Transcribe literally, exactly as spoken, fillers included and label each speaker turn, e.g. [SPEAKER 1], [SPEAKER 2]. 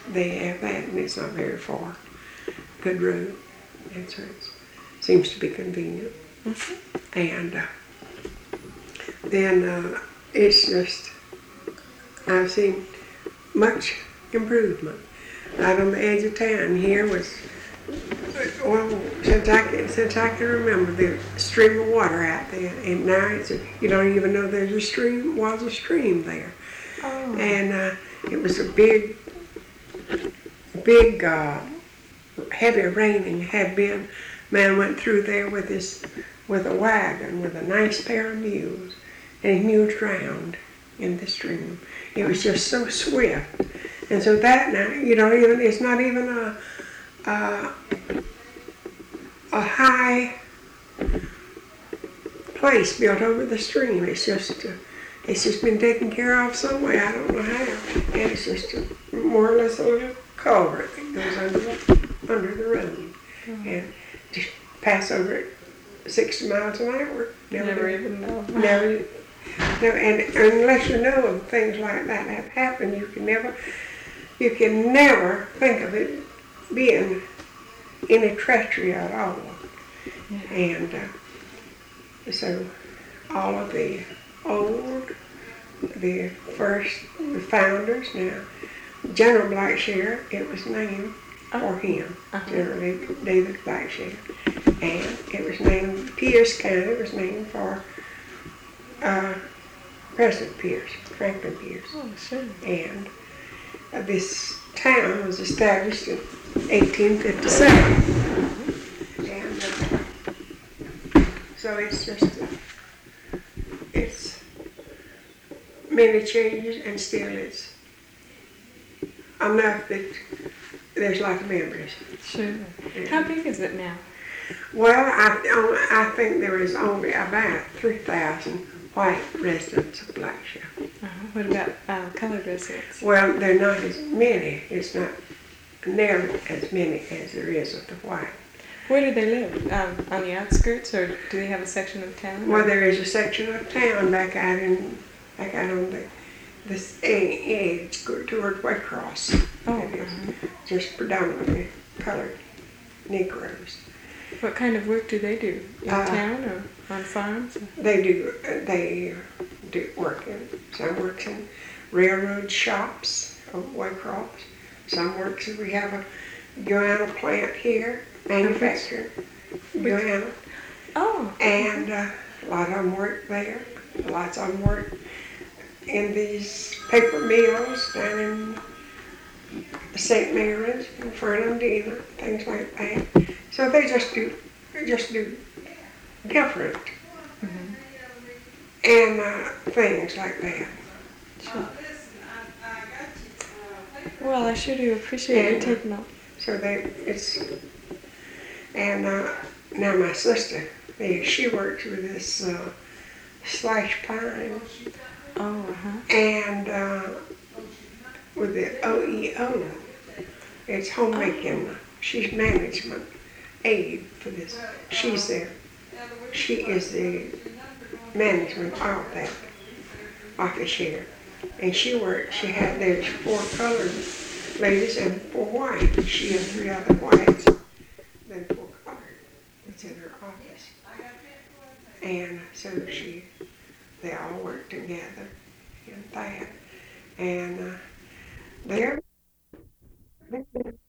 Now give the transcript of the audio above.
[SPEAKER 1] they have that, and it's not very far. Good road. And so it seems to be convenient. Mm-hmm. And uh, then uh, it's just, I've seen much improvement. Out on the edge of town here was, well, since I can, since I can remember, the stream of water out there, and now it's a, you don't even know there's a stream, was a stream there. Oh. And uh, it was a big, big, uh, heavy raining had been. Man went through there with his, with a wagon with a nice pair of mules, and his mules drowned in the stream. It was just so swift, and so that now, you know, even it's not even a, a, a high place built over the stream. It's just, uh, it's just been taken care of some way. I don't know how, and it's just a, more or less a little culvert that goes under the, under the road, mm-hmm. and just pass over it sixty miles an hour.
[SPEAKER 2] Never, never even know.
[SPEAKER 1] Never. No, and unless you know of things like that have happened, you can never, you can never think of it being any treachery at all. Yeah. And uh, so all of the old, the first, the founders now, General Blackshear, it was named for him, uh-huh. General David Blackshear, and it was named, Pierce County was named for uh, President Pierce, Franklin Pierce.
[SPEAKER 2] Oh, sure.
[SPEAKER 1] And uh, this town was established in eighteen fifty-seven. Mm-hmm. And uh, so it's just, uh, it's many changes, and still it's enough that there's a lot of memories.
[SPEAKER 2] Sure. And how big is it now?
[SPEAKER 1] Well, I, I think there is only about three thousand white residents of Blackshear.
[SPEAKER 2] Uh-huh. What about uh, colored residents?
[SPEAKER 1] Well, they're not as many. It's not nearly as many as there is of the white.
[SPEAKER 2] Where do they live? Um, on the outskirts, or do they have a section of town?
[SPEAKER 1] Well, there is a section of town back out in, back out on the this edge toward Waycross.
[SPEAKER 2] Oh,
[SPEAKER 1] it is
[SPEAKER 2] uh-huh.
[SPEAKER 1] just predominantly colored Negroes.
[SPEAKER 2] What kind of work do they do? In
[SPEAKER 1] uh,
[SPEAKER 2] town or on farms?
[SPEAKER 1] They do. Uh, they do work in. Some works in railroad shops of Waycross. Some works. We have a Guyana plant here, manufacturing Guyana.
[SPEAKER 2] Oh.
[SPEAKER 1] And uh, a lot of them work there. Lots of them work in these paper mills down in Saint Mary's and Fernandina, things like that. So they just do, they just do different mm-hmm. and uh, things like that.
[SPEAKER 2] Sure. Well, I sure do appreciate you taking up.
[SPEAKER 1] So they, it's, and uh, now my sister, she works with this uh, slash pine.
[SPEAKER 2] Oh, uh-huh.
[SPEAKER 1] And uh, with the O E O, it's homemaking. Oh. She's management aide for this. She's there. She is the management of that office here. And she worked, she had, there's four colored ladies and four white. She and three other whites, then four colored. It's in her office. And so she, they all work together in that. And uh, they're